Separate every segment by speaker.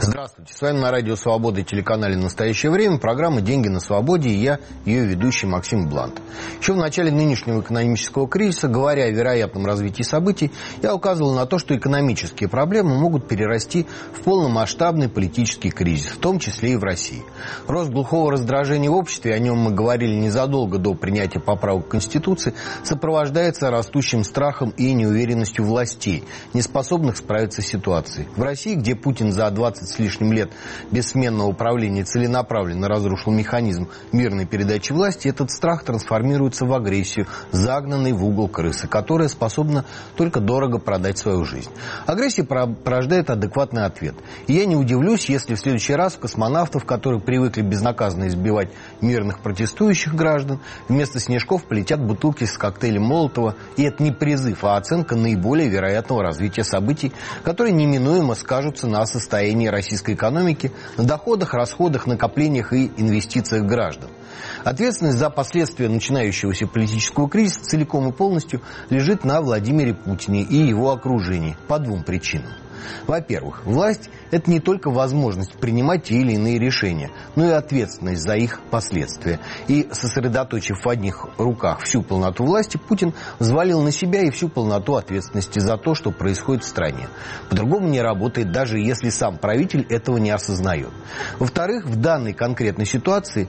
Speaker 1: Здравствуйте, с вами на радио «Свобода» и телеканале «Настоящее время» программа «Деньги на свободе» и я, ее ведущий Максим Блант. Еще в начале нынешнего экономического кризиса, говоря о вероятном развитии событий, я указывал на то, что экономические проблемы могут перерасти в полномасштабный политический кризис, в том числе и в России. Рост глухого раздражения в обществе, о нем мы говорили незадолго до принятия поправок к Конституции, сопровождается растущим страхом и неуверенностью властей, не способных справиться с ситуацией. В России, где Путин за 20 с лишним лет бессменного управления целенаправленно разрушил механизм мирной передачи власти, этот страх трансформируется в агрессию, загнанный в угол крысы, которая способна только дорого продать свою жизнь. Агрессия порождает адекватный ответ. И я не удивлюсь, если в следующий раз космонавтов, которые привыкли безнаказанно избивать мирных протестующих граждан, вместо снежков полетят бутылки с коктейлем Молотова. И это не призыв, а оценка наиболее вероятного развития событий, которые неминуемо скажутся на состоянии российской экономики, на доходах, расходах, накоплениях и инвестициях граждан. Ответственность за последствия начинающегося политического кризиса целиком и полностью лежит на Владимире Путине и его окружении по двум причинам. Во-первых, власть – это не только возможность принимать те или иные решения, но и ответственность за их последствия. И, сосредоточив в одних руках всю полноту власти, Путин взвалил на себя и всю полноту ответственности за то, что происходит в стране. По-другому не работает, даже если сам правитель этого не осознает. Во-вторых, в данной конкретной ситуации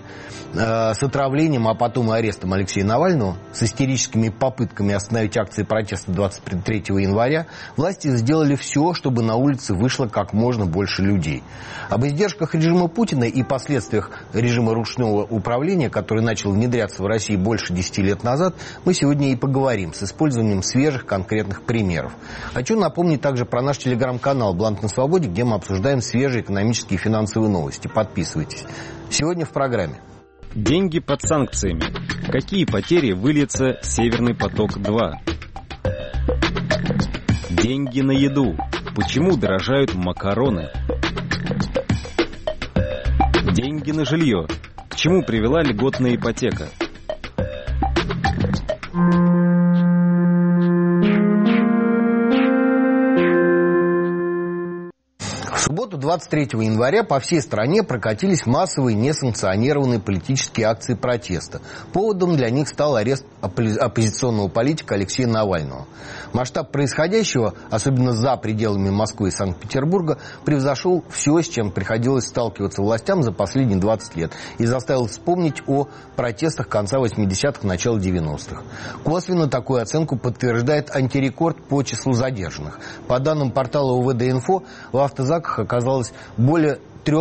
Speaker 1: с отравлением, а потом и арестом Алексея Навального, с истерическими попытками остановить акции протеста 23 января, власти сделали все, чтобы на улице вышло как можно больше людей. Об издержках режима Путина и последствиях режима ручного управления, который начал внедряться в России больше 10 лет назад, мы сегодня и поговорим с использованием свежих конкретных примеров. Хочу напомнить также про наш телеграм-канал «Блант на свободе», где мы обсуждаем свежие экономические и финансовые новости. Подписывайтесь. Сегодня в программе.
Speaker 2: Деньги под санкциями. Какие потери выльется «Северный поток-2»? Деньги на еду. Почему дорожают макароны? Деньги на жилье. К чему привела льготная ипотека?
Speaker 1: В субботу 23 января по всей стране прокатились массовые несанкционированные политические акции протеста. Поводом для них стал арест оппозиционного политика Алексея Навального. Масштаб происходящего, особенно за пределами Москвы и Санкт-Петербурга, превзошел все, с чем приходилось сталкиваться властям за последние 20 лет, и заставил вспомнить о протестах конца 80-х, начала 90-х. Косвенно такую оценку подтверждает антирекорд по числу задержанных. По данным портала УВД-Инфо, в автозаках оказалось более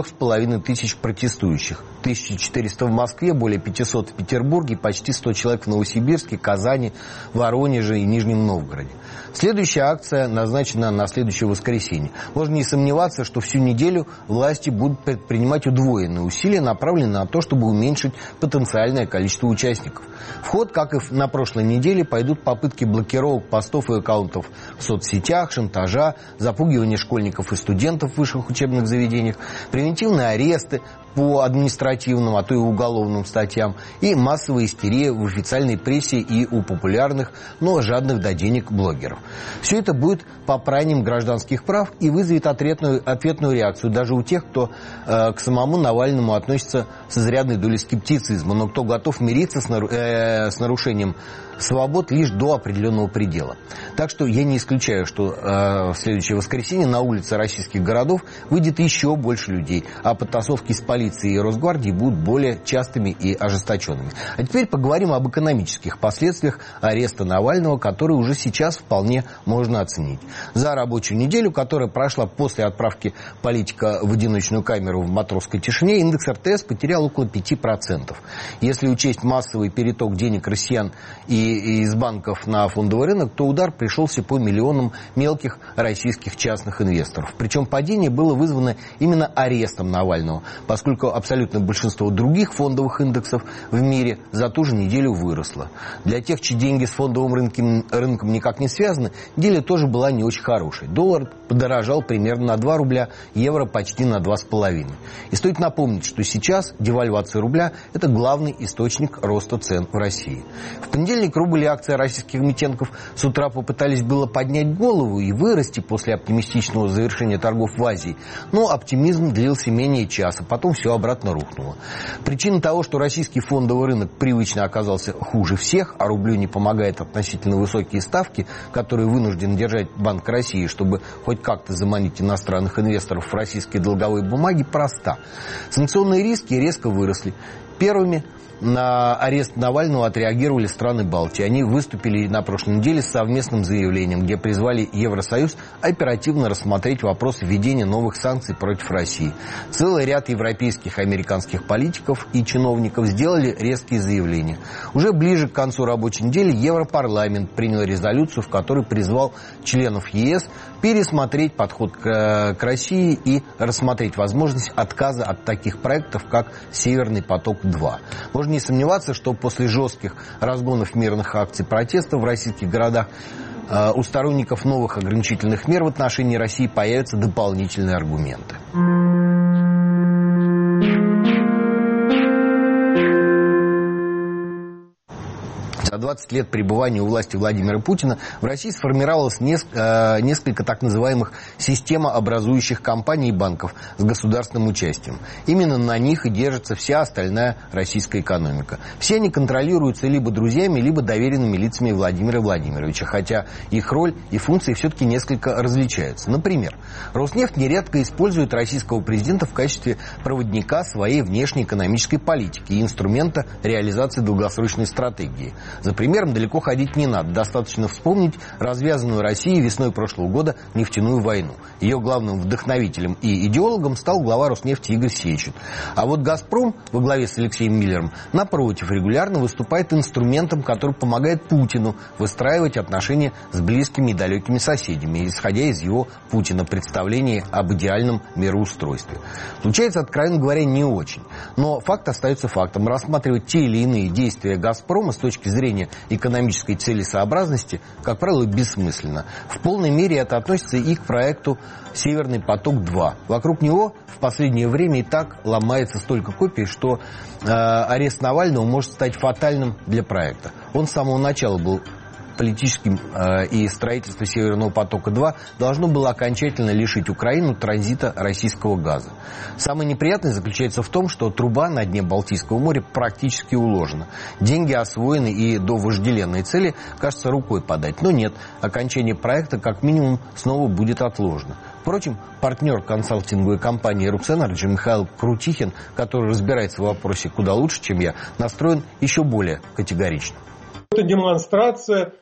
Speaker 1: 3500 протестующих. 1400 в Москве, более 500 в Петербурге, почти 100 человек в Новосибирске, Казани, Воронеже и Нижнем Новгороде. Следующая акция назначена на следующее воскресенье. Можно не сомневаться, что всю неделю власти будут предпринимать удвоенные усилия, направленные на то, чтобы уменьшить потенциальное количество участников. В ход, как и на прошлой неделе, пойдут попытки блокировок постов и аккаунтов в соцсетях, шантажа, запугивания школьников и студентов в высших учебных заведениях, превентивные аресты по административным, а то и уголовным статьям, и массовая истерия в официальной прессе и у популярных, но жадных до денег блогеров. Все это будет попранием гражданских прав и вызовет ответную реакцию даже у тех, кто к самому Навальному относится с изрядной долей скептицизма, но кто готов мириться с нарушением свобод лишь до определенного предела. Так что я не исключаю, что в следующее воскресенье на улице российских городов выйдет еще больше людей, а потасовки с полицией и Росгвардией будут более частыми и ожесточенными. А теперь поговорим об экономических последствиях ареста Навального, которые уже сейчас вполне можно оценить. За рабочую неделю, которая прошла после отправки политика в одиночную камеру в матросской тишине, индекс РТС потерял около 5%. Если учесть массовый переток денег россиян и из банков на фондовый рынок, то удар пришелся по миллионам мелких российских частных инвесторов. Причем падение было вызвано именно арестом Навального, поскольку поскольку абсолютное большинство других фондовых индексов в мире за ту же неделю выросло. Для тех, чьи деньги с фондовым рынком никак не связаны, неделя тоже была не очень хорошей. Доллар подорожал примерно на 2 рубля, евро почти на 2,5. И стоит напомнить, что сейчас девальвация рубля – это главный источник роста цен в России. В понедельник рубль и акции российских эмитентов с утра попытались было поднять голову и вырасти после оптимистичного завершения торгов в Азии, но оптимизм длился менее часа, потом все обратно рухнуло. Причина того, что российский фондовый рынок привычно оказался хуже всех, а рублю не помогает относительно высокие ставки, которые вынужден держать Банк России, чтобы хоть как-то заманить иностранных инвесторов в российские долговые бумаги, проста. Санкционные риски резко выросли. Первыми на арест Навального отреагировали страны Балтии. Они выступили на прошлой неделе с совместным заявлением, где призвали Евросоюз оперативно рассмотреть вопрос введения новых санкций против России. Целый ряд европейских и американских политиков и чиновников сделали резкие заявления. Уже ближе к концу рабочей недели Европарламент принял резолюцию, в которой призвал членов ЕС пересмотреть подход к России и рассмотреть возможность отказа от таких проектов, как «Северный поток-2». Можно не сомневаться, что после жестких разгонов мирных акций протеста в российских городах у сторонников новых ограничительных мер в отношении России появятся дополнительные аргументы. За 20 лет пребывания у власти Владимира Путина в России сформировалось несколько так называемых системообразующих компаний и банков с государственным участием. Именно на них и держится вся остальная российская экономика. Все они контролируются либо друзьями, либо доверенными лицами Владимира Владимировича, хотя их роль и функции все-таки несколько различаются. Например, Роснефть нередко использует российского президента в качестве проводника своей внешней экономической политики и инструмента реализации долгосрочной стратегии. За примером далеко ходить не надо. Достаточно вспомнить развязанную Россией весной прошлого года нефтяную войну. Ее главным вдохновителем и идеологом стал глава Роснефти Игорь Сечин. А вот «Газпром» во главе с Алексеем Миллером, напротив, регулярно выступает инструментом, который помогает Путину выстраивать отношения с близкими и далекими соседями, исходя из его, Путина, представления об идеальном мироустройстве. Случается, откровенно говоря, не очень. Но факт остается фактом. Рассматривать те или иные действия «Газпрома» с точки зрения экономической целесообразности, как правило, бессмысленно. В полной мере это относится и к проекту «Северный поток-2». Вокруг него в последнее время и так ломается столько копий, что арест Навального может стать фатальным для проекта. Он с самого начала был политическим, и строительство «Северного потока-2» должно было окончательно лишить Украину транзита российского газа. Самое неприятное заключается в том, что труба на дне Балтийского моря практически уложена. Деньги освоены, и до вожделенной цели, кажется, рукой подать. Но нет, окончание проекта как минимум снова будет отложено. Впрочем, партнер консалтинговой компании «Русэнерджи» Михаил Крутихин, который разбирается в вопросе куда лучше, чем я, настроен еще более категорично.
Speaker 3: Это демонстрация,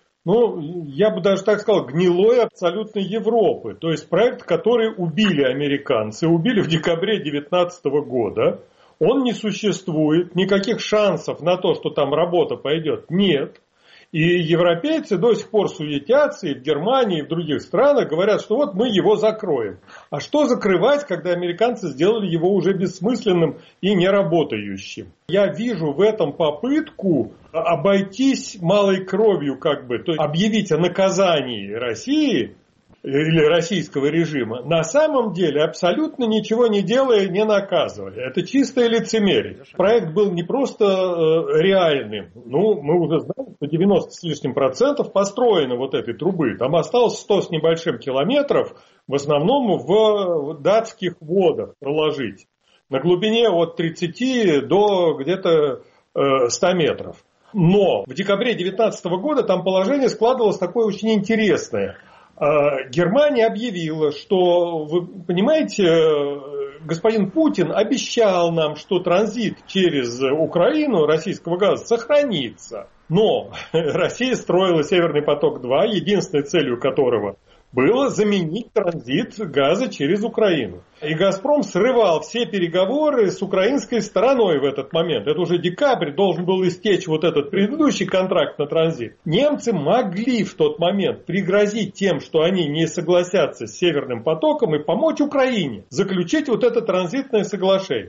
Speaker 3: я бы даже так сказал, гнилой абсолютно Европы. То есть проект, который убили американцы, убили в декабре 2019 года. Он не существует, никаких шансов на то, что там работа пойдет, нет. И европейцы до сих пор суетятся, и в Германии, и в других странах говорят, что вот мы его закроем. А что закрывать, когда американцы сделали его уже бессмысленным и неработающим? Я вижу в этом попытку обойтись малой кровью, то есть объявить о наказании России или российского режима, на самом деле абсолютно ничего не делая, не наказывая. Это чистое лицемерие. Проект был не просто реальным. Мы уже знаем, что 90 с лишним процентов построено вот этой трубы. Там осталось 100 с небольшим километров, в основном в датских водах проложить. На глубине от 30 до где-то 100 метров. Но в декабре 2019 года там положение складывалось такое очень интересное. Германия объявила, что, вы понимаете, господин Путин обещал нам, что транзит через Украину российского газа сохранится. Но Россия строила «Северный поток-2», единственной целью которого было заменить транзит газа через Украину. И «Газпром» срывал все переговоры с украинской стороной в этот момент. Это уже декабрь, должен был истечь вот этот предыдущий контракт на транзит. Немцы могли в тот момент пригрозить тем, что они не согласятся с «Северным потоком» и помочь Украине заключить вот это транзитное соглашение.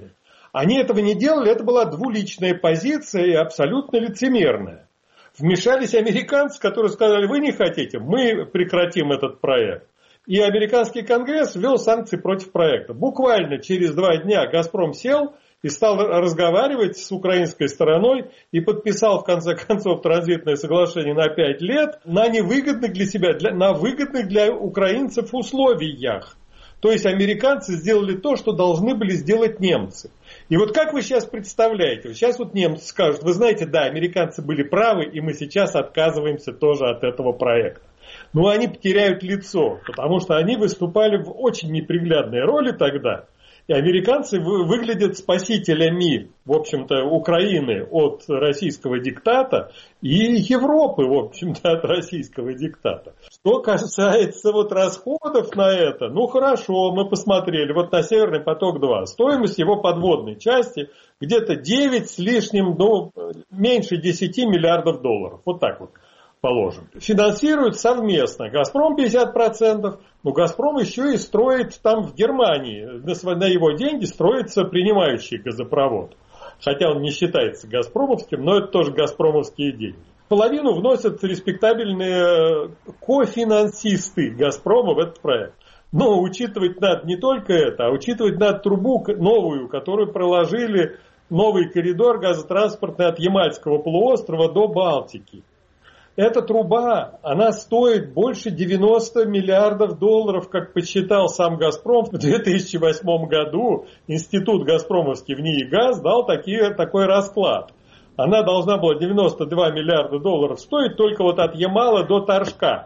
Speaker 3: Они этого не делали, это была двуличная позиция и абсолютно лицемерная. Вмешались американцы, которые сказали, вы не хотите, мы прекратим этот проект. И американский конгресс ввел санкции против проекта. Буквально через 2 дня «Газпром» сел и стал разговаривать с украинской стороной и подписал в конце концов транзитное соглашение на 5 лет на невыгодных для себя, на выгодных для украинцев условиях. То есть американцы сделали то, что должны были сделать немцы. И вот как вы сейчас представляете, сейчас вот немцы скажут, вы знаете, да, американцы были правы, и мы сейчас отказываемся тоже от этого проекта. Но они потеряют лицо, потому что они выступали в очень неприглядной роли тогда. И американцы выглядят спасителями, в общем-то, Украины от российского диктата и Европы, в общем-то, от российского диктата. Что касается вот расходов на это, ну хорошо, мы посмотрели, вот на Северный поток-2, стоимость его подводной части где-то 9 с лишним, ну, меньше 10 миллиардов долларов, вот так вот. Положим. Финансируют совместно. «Газпром» 50%, но «Газпром» еще и строит там в Германии. На его деньги строится принимающий газопровод. Хотя он не считается газпромовским, но это тоже газпромовские деньги. Половину вносят респектабельные кофинансисты «Газпрома» в этот проект. Но учитывать надо не только это, а учитывать надо трубу новую, которую проложили, новый коридор газотранспортный от Ямальского полуострова до Балтики. Эта труба, она стоит больше 90 миллиардов долларов, как подсчитал сам «Газпром». В 2008 году институт «Газпромовский» в НИИ «Газ» дал такой расклад. Она должна была 92 миллиарда долларов стоить только вот от Ямала до Торжка.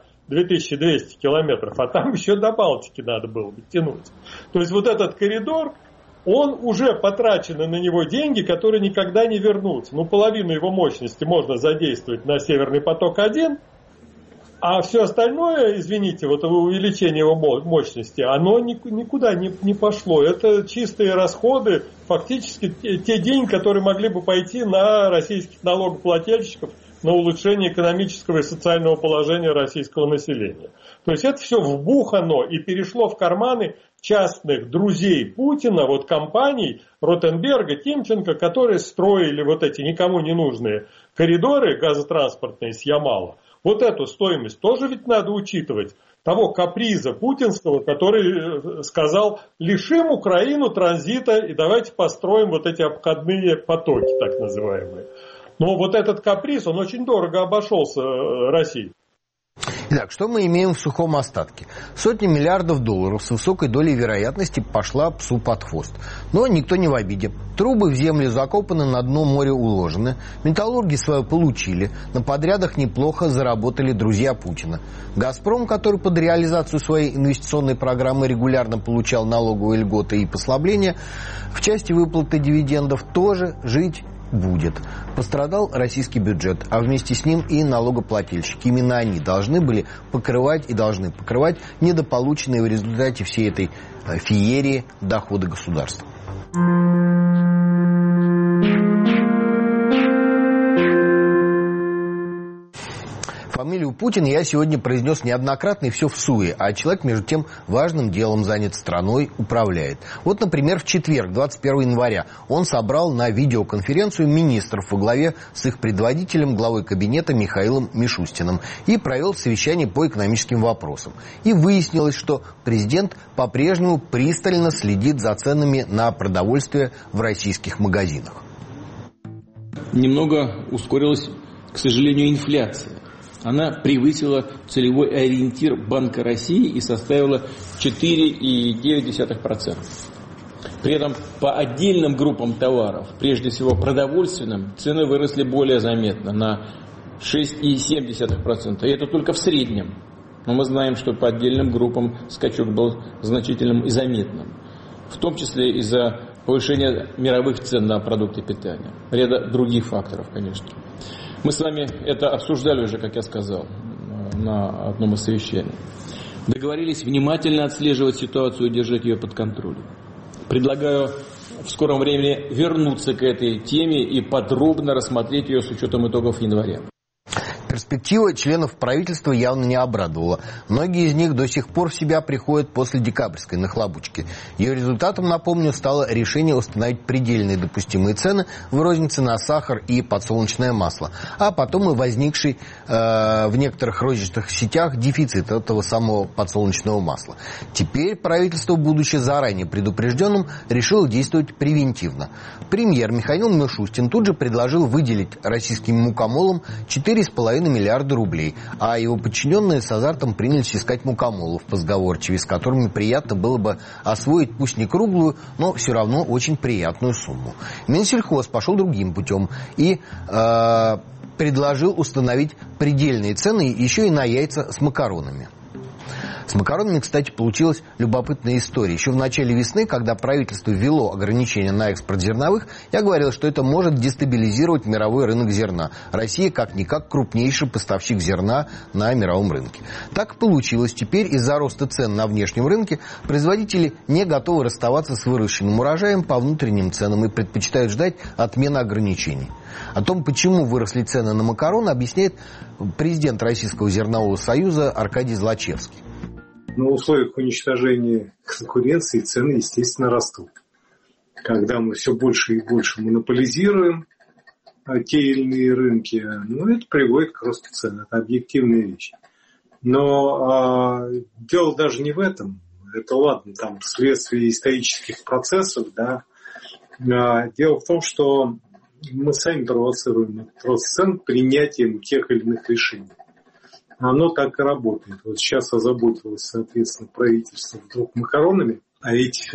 Speaker 3: 2200 километров, а там еще до Балтики надо было тянуть. То есть вот этот коридор, он уже потрачены на него деньги, которые никогда не вернутся. Ну, половину его мощности можно задействовать на Северный поток-1, а все остальное, извините, вот увеличение его мощности, оно никуда не пошло. Это чистые расходы, фактически те деньги, которые могли бы пойти на российских налогоплательщиков, на улучшение экономического и социального положения российского населения. То есть это все вбухано и перешло в карманы частных друзей Путина, вот компаний Ротенберга, Тимченко, которые строили вот эти никому не нужные коридоры газотранспортные с Ямала. Вот эту стоимость тоже ведь надо учитывать. Того каприза путинского, который сказал, лишим Украину транзита и давайте построим вот эти обходные потоки, так называемые. Но вот этот каприз, он очень дорого обошелся России.
Speaker 1: Итак, что мы имеем в сухом остатке? Сотни миллиардов долларов с высокой долей вероятности пошла псу под хвост. Но никто не в обиде. Трубы в землю закопаны, на дно моря уложены. Металлурги свое получили. На подрядах неплохо заработали друзья Путина. «Газпром», который под реализацию своей инвестиционной программы регулярно получал налоговые льготы и послабления, в части выплаты дивидендов тоже жить будет. Пострадал российский бюджет, а вместе с ним и налогоплательщики. Именно они должны были покрывать и должны покрывать недополученные в результате всей этой феерии доходы государства. Фамилию Путин я сегодня произнес неоднократно, и все в суе, а человек, между тем, важным делом занят, страной управляет. Вот, например, в четверг, 21 января, он собрал на видеоконференцию министров во главе с их предводителем, главой кабинета Михаилом Мишустиным, и провел совещание по экономическим вопросам. И выяснилось, что президент по-прежнему пристально следит за ценами на продовольствие в российских магазинах.
Speaker 4: Немного ускорилась, к сожалению, инфляция. Она превысила целевой ориентир Банка России и составила 4,9%. При этом по отдельным группам товаров, прежде всего продовольственным, цены выросли более заметно, на 6,7%. И это только в среднем. Но мы знаем, что по отдельным группам скачок был значительным и заметным. В том числе из-за повышения мировых цен на продукты питания. Ряда других факторов, конечно. Мы с вами это обсуждали уже, как я сказал, на одном из совещаний. Договорились внимательно отслеживать ситуацию и держать ее под контролем. Предлагаю в скором времени вернуться к этой теме и подробно рассмотреть ее с учетом итогов января.
Speaker 1: Перспектива членов правительства явно не обрадовала. Многие из них до сих пор в себя приходят после декабрьской нахлобучки. Ее результатом, напомню, стало решение установить предельные допустимые цены в рознице на сахар и подсолнечное масло, а потом и возникший в некоторых розничных сетях дефицит этого самого подсолнечного масла. Теперь правительство, будучи заранее предупрежденным, решило действовать превентивно. Премьер Михаил Мишустин тут же предложил выделить российским мукомолам 4,5 миллиарда рублей, а его подчиненные с азартом принялись искать мукомолов позговорчивее, с которыми приятно было бы освоить пусть не круглую, но все равно очень приятную сумму. Минсельхоз пошел другим путем и предложил установить предельные цены еще и на яйца с макаронами. С макаронами, кстати, получилась любопытная история. Еще в начале весны, когда правительство ввело ограничения на экспорт зерновых, я говорил, что это может дестабилизировать мировой рынок зерна. Россия как-никак крупнейший поставщик зерна на мировом рынке. Так получилось. Теперь из-за роста цен на внешнем рынке производители не готовы расставаться с выращенным урожаем по внутренним ценам и предпочитают ждать отмены ограничений. О том, почему выросли цены на макароны, объясняет президент Российского зернового союза Аркадий Злачевский.
Speaker 5: Но в условиях уничтожения конкуренции цены, естественно, растут. Когда мы все больше и больше монополизируем те или иные рынки, это приводит к росту цен. Это объективная вещь. Но дело даже не в этом. Это ладно, там, вследствие исторических процессов, да. Дело в том, что мы сами провоцируем этот рост цен принятием тех или иных решений. Оно так и работает. Вот сейчас озаботилось, соответственно, правительство вдруг макаронами. А ведь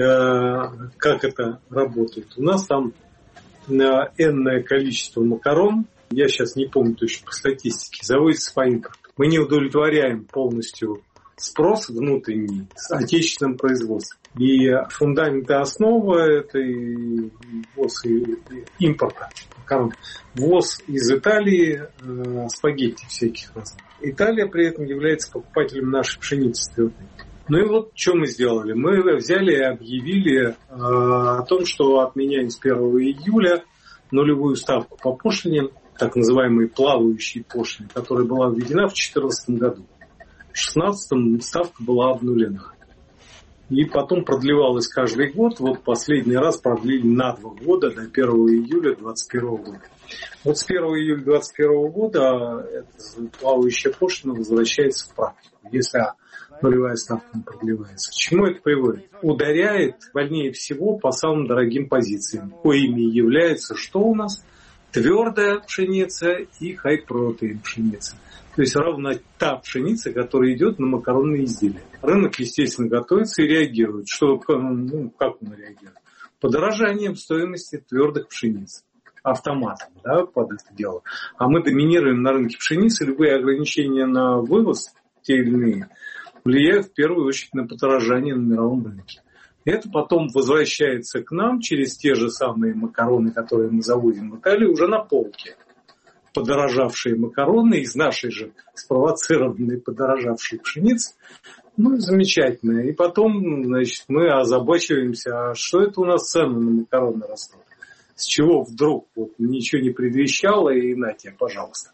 Speaker 5: как это работает? У нас там энное количество макарон, я сейчас не помню точно по статистике, заводится по импорту. Мы не удовлетворяем полностью спрос внутренний с отечественным производством. И фундамент и основа этой ввоз импорта макарон. Ввоз из Италии спагетти всяких разных. Италия при этом является покупателем нашей пшеницы твердой. Ну и вот что мы сделали. Мы взяли и объявили о том, что отменяем с 1 июля нулевую ставку по пошлине, так называемые плавающие пошлины, которая была введена в 2014 году. В 2016 ставка была обнулена. И потом продлевалась каждый год. Вот последний раз продлили на 2 года до 1 июля 2021 года. Вот с 1 июля 2021 года эта плавающая пошлина возвращается в практику, если нулевая ставка не продлевается. К чему это приводит? Ударяет больнее всего по самым дорогим позициям, коими является что у нас? Твердая пшеница и хай-протеин пшеница. То есть ровно та пшеница, которая идет на макаронные изделия. Рынок, естественно, готовится и реагирует. Как он реагирует? Подорожанием стоимости твердых пшениц. Автоматом, да, под это дело. А мы доминируем на рынке пшеницы. Любые ограничения на вывоз, те или иные, влияют в первую очередь на подорожание на мировом рынке. Это потом возвращается к нам через те же самые макароны, которые мы завозим в Италию, уже на полке. Подорожавшие макароны из нашей же спровоцированной подорожавшей пшеницы. Замечательно. И потом, значит, мы озабачиваемся, а что это у нас цены на макароны растут? С чего вдруг ничего не предвещало, и на тебе, пожалуйста.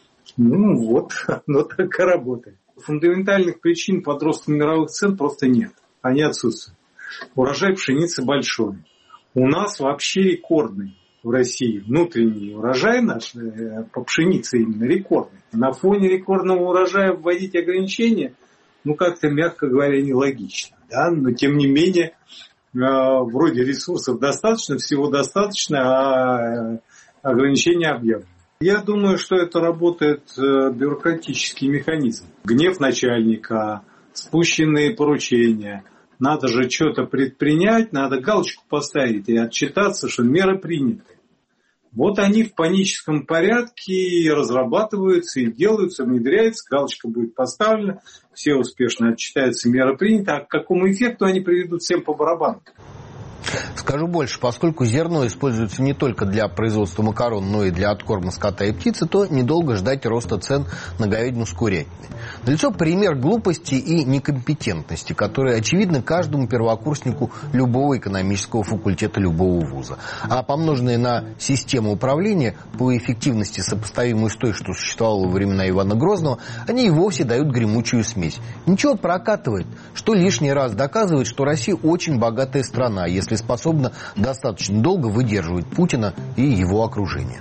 Speaker 5: Оно так и работает. Фундаментальных причин подроста мировых цен просто нет. Они отсутствуют. Урожай пшеницы большой. У нас вообще рекордный в России. Внутренний урожай наш по пшенице именно рекордный. На фоне рекордного урожая вводить ограничения, как-то, мягко говоря, нелогично. Да? Но тем не менее, вроде ресурсов достаточно, всего достаточно, а ограничения объявлены. Я думаю, что это работает бюрократический механизм. Гнев начальника, спущенные поручения. Надо же что-то предпринять, надо галочку поставить и отчитаться, что меры приняты. Вот они в паническом порядке разрабатываются и делаются, внедряются, галочка будет поставлена, все успешно отчитаются, меры приняты. А к какому эффекту они приведут, всем по барабану?
Speaker 1: Скажу больше, поскольку зерно используется не только для производства макарон, но и для откорма скота и птицы, то недолго ждать роста цен на говядину с курятиной. Налицо пример глупости и некомпетентности, которые очевидны каждому первокурснику любого экономического факультета любого вуза. А помноженные на систему управления, по эффективности сопоставимую с той, что существовала во времена Ивана Грозного, они и вовсе дают гремучую смесь. Ничего прокатывает, что лишний раз доказывает, что Россия очень богатая страна, если способна достаточно долго выдерживать Путина и его окружение.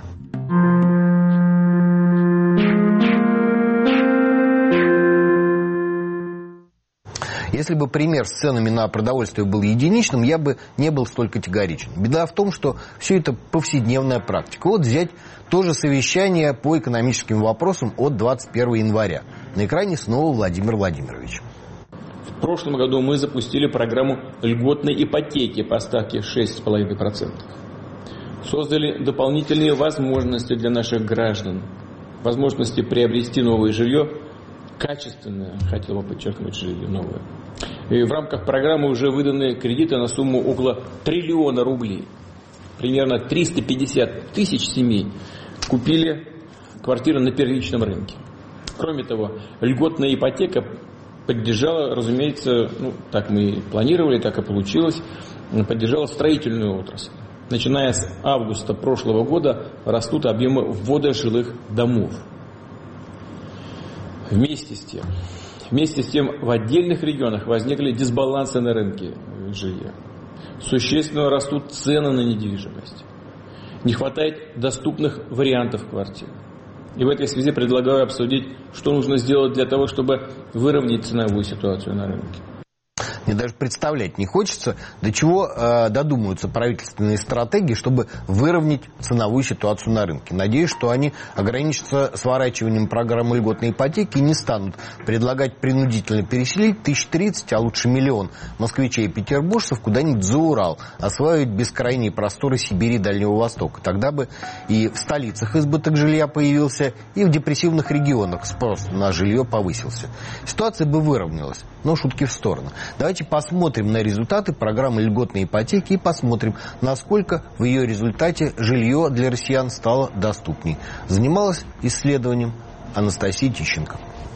Speaker 1: Если бы пример с ценами на продовольствие был единичным, я бы не был столь категоричен. Беда в том, что все это повседневная практика. Вот взять то же совещание по экономическим вопросам от 21 января. На экране снова Владимир Владимирович.
Speaker 4: В прошлом году мы запустили программу льготной ипотеки по ставке 6,5%. Создали дополнительные возможности для наших граждан. Возможности приобрести новое жилье, качественное, хотел бы подчеркнуть, жилье новое. И в рамках программы уже выданы кредиты на сумму около 1 триллиона рублей. Примерно 350 тысяч семей купили квартиры на первичном рынке. Кроме того, льготная ипотека поддержала, разумеется, так мы и планировали, так и получилось, поддержала строительную отрасль. Начиная с августа прошлого года растут объемы ввода жилых домов. Вместе с тем в отдельных регионах возникли дисбалансы на рынке жилья. Существенно растут цены на недвижимость. Не хватает доступных вариантов квартир. И в этой связи предлагаю обсудить, что нужно сделать для того, чтобы выровнять ценовую ситуацию на рынке.
Speaker 1: Мне даже представлять не хочется, до чего додумаются правительственные стратегии, чтобы выровнять ценовую ситуацию на рынке. Надеюсь, что они ограничатся сворачиванием программы льготной ипотеки и не станут предлагать принудительно переселить 1030, а лучше 1 миллион москвичей и петербуржцев куда-нибудь за Урал, осваивать бескрайние просторы Сибири и Дальнего Востока. Тогда бы и в столицах избыток жилья появился, и в депрессивных регионах спрос на жилье повысился. Ситуация бы выровнялась, но шутки в сторону. Давайте посмотрим на результаты программы льготной ипотеки и посмотрим, насколько в ее результате жилье для россиян стало доступней. Занималась исследованием Анастасия Тищенко.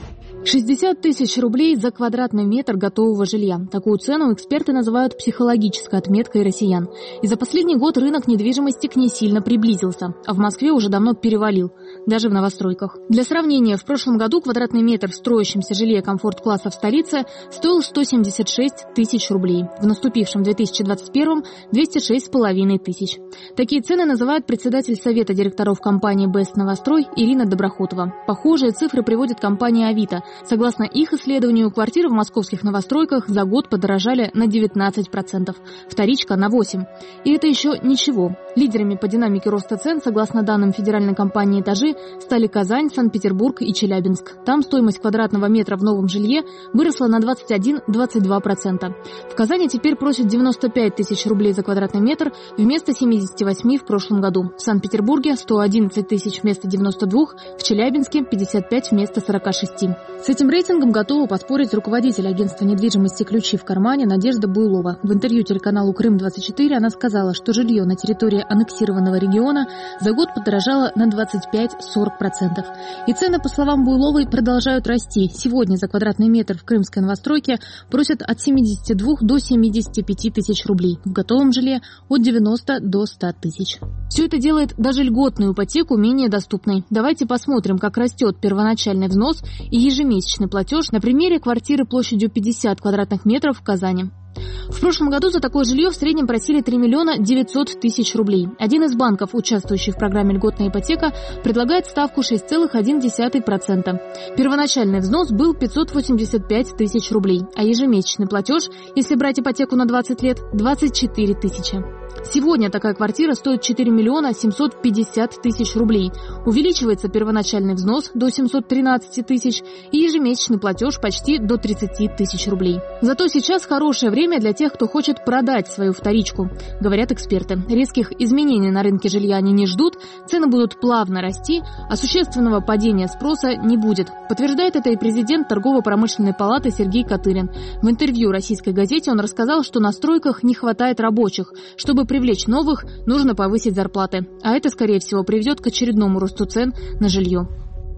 Speaker 6: 60 тысяч рублей за квадратный метр готового жилья. Такую цену эксперты называют психологической отметкой россиян. И за последний год рынок недвижимости к ней сильно приблизился, а в Москве уже давно перевалил, даже в новостройках. Для сравнения, в прошлом году квадратный метр в строящемся жилье комфорт-класса в столице стоил 176 тысяч рублей. В наступившем 2021 – 206,5 тысяч. Такие цены называет председатель Совета директоров компании «Бест Новострой» Ирина Доброхотова. Похожие цифры приводит компания «Авито». Согласно их исследованию, квартиры в московских новостройках за год подорожали на 19%, вторичка на 8%. И это еще ничего. Лидерами по динамике роста цен, согласно данным федеральной компании «Этажи», стали Казань, Санкт-Петербург и Челябинск. Там стоимость квадратного метра в новом жилье выросла на 21-22%. В Казани теперь просят 95 тысяч рублей за квадратный метр вместо 78 в прошлом году. В Санкт-Петербурге 111 тысяч вместо 92, в Челябинске 55 вместо 46. С этим рейтингом готова поспорить руководитель агентства недвижимости «Ключи в кармане» Надежда Буйлова. В интервью телеканалу «Крым-24» она сказала, что жилье на территории аннексированного региона за год подорожало на 25-40%. И цены, по словам Буйловой, продолжают расти. Сегодня за квадратный метр в крымской новостройке просят от 72 до 75 тысяч рублей. В готовом жилье от 90 до 100 тысяч. Все это делает даже льготную ипотеку менее доступной. Давайте посмотрим, как растет первоначальный взнос и ежемесячный платеж на примере квартиры площадью 50 квадратных метров в Казани. В прошлом году за такое жилье в среднем просили 3 миллиона 900 тысяч рублей. Один из банков, участвующих в программе «Льготная ипотека», предлагает ставку 6,1%. Первоначальный взнос был 585 тысяч рублей, а ежемесячный платеж, если брать ипотеку на 20 лет, 24 тысячи. Сегодня такая квартира стоит 4 миллиона 750 тысяч рублей. Увеличивается первоначальный взнос до 713 тысяч и ежемесячный платеж почти до 30 тысяч рублей. Зато сейчас хорошее время для тех, кто хочет продать свою вторичку. Говорят эксперты, резких изменений на рынке жилья они не ждут, цены будут плавно расти, а существенного падения спроса не будет. Подтверждает это и президент Торгово-промышленной палаты Сергей Катырин. В интервью российской газете он рассказал, что на стройках не хватает рабочих. Чтобы привлечь новых, нужно повысить зарплаты. А это, скорее всего, приведет к очередному росту цен на жилье.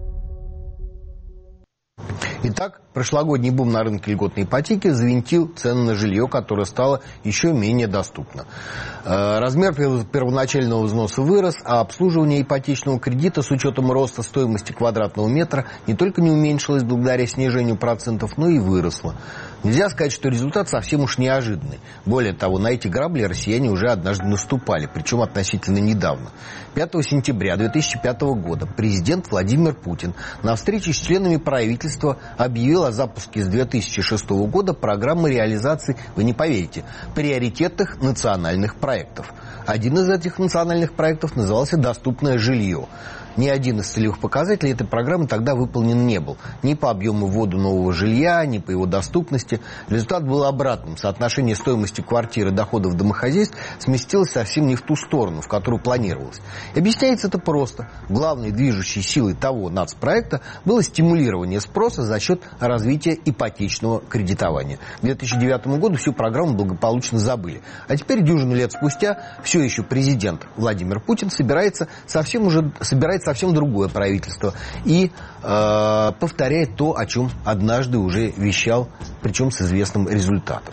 Speaker 1: Итак, прошлогодний бум на рынке льготной ипотеки завинтил цены на жилье, которое стало еще менее доступно. Размер первоначального взноса вырос, а обслуживание ипотечного кредита с учетом роста стоимости квадратного метра не только не уменьшилось благодаря снижению процентов, но и выросло. Нельзя сказать, что результат совсем уж неожиданный. Более того, на эти грабли россияне уже однажды наступали, причем относительно недавно. 5 сентября 2005 года президент Владимир Путин на встрече с членами правительства объявил о запуске с 2006 года программы реализации, вы не поверите, приоритетных национальных проектов. Один из этих национальных проектов назывался «Доступное жилье». Ни один из целевых показателей этой программы тогда выполнен не был. Ни по объему ввода нового жилья, ни по его доступности. Результат был обратным. Соотношение стоимости квартиры и доходов домохозяйств сместилось совсем не в ту сторону, в которую планировалось. И объясняется это просто. Главной движущей силой того нацпроекта было стимулирование спроса за счет развития ипотечного кредитования. К 2009 году всю программу благополучно забыли. А теперь, дюжину лет спустя, все еще президент Владимир Путин собирает совсем другое правительство и повторяет то, о чем однажды уже вещал, причем с известным результатом.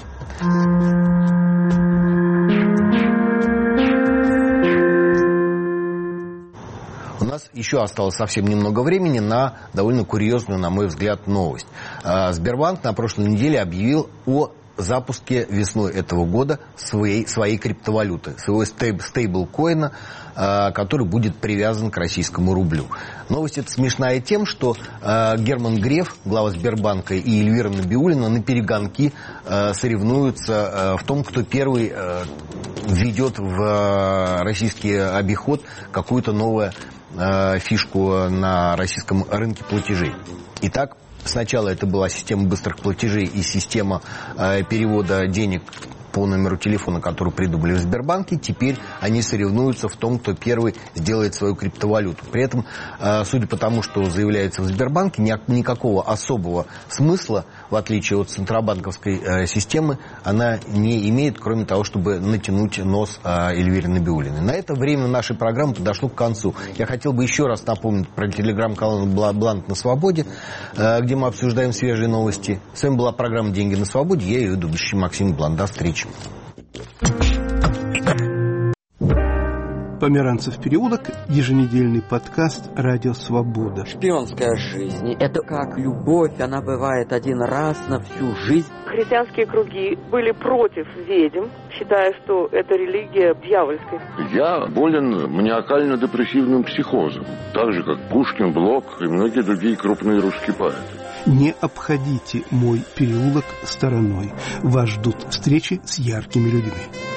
Speaker 1: У нас еще осталось совсем немного времени на довольно курьезную, на мой взгляд, новость. Сбербанк на прошлой неделе объявил о запуске весной этого года своей криптовалюты, своего стейблкоина, который будет привязан к российскому рублю. Новость эта смешная тем, что Герман Греф, глава Сбербанка, и Эльвира Набиуллина на перегонки соревнуются в том, кто первый введет в российский обиход какую-то новую фишку на российском рынке платежей. Итак, сначала это была система быстрых платежей и система перевода денег по номеру телефона, который придумали в Сбербанке. Теперь они соревнуются в том, кто первый сделает свою криптовалюту. При этом, судя по тому, что заявляется в Сбербанке, никакого особого смысла, в отличие от центробанковской системы, она не имеет, кроме того, чтобы натянуть нос Эльвире Набиуллиной. На это время нашей программы подошло к концу. Я хотел бы еще раз напомнить про телеграм-канал «Блант на свободе», где мы обсуждаем свежие новости. С вами была программа «Деньги на свободе». Я ее ведущий Максим Блант. До встречи.
Speaker 7: Померанцев переулок, еженедельный подкаст «Радио Свобода».
Speaker 8: Шпионская жизнь – это как любовь, она бывает один раз на всю жизнь.
Speaker 9: Христианские круги были против ведьм, считая, что это религия дьявольская.
Speaker 10: Я болен маниакально-депрессивным психозом, так же, как Пушкин, Блок и многие другие крупные русские поэты.
Speaker 7: Не обходите мой переулок стороной. Вас ждут встречи с яркими людьми.